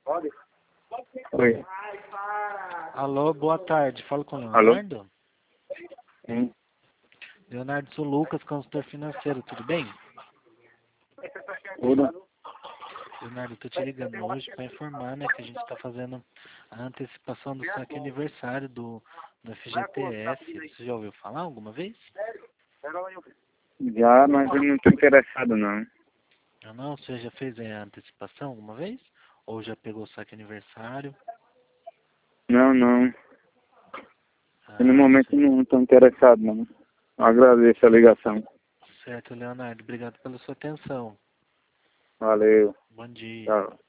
Oi. Alô, boa tarde. Falo com o Alô? Leonardo. Sim. Leonardo, sou Lucas, consultor financeiro, tudo bem? Tudo? Leonardo, estou te ligando hoje para informar, né, que a gente está fazendo a antecipação do saque aniversário do FGTS. Você já ouviu falar alguma vez? Já, mas eu não estou interessado, não. Ah, não? Você já fez a antecipação alguma vez? Ou já pegou o saque aniversário? Não, não. Eu, no Ah, momento não estou interessado, não. Agradeço a ligação. certo, Leonardo. Obrigado pela sua atenção. Valeu. Bom dia. Tchau.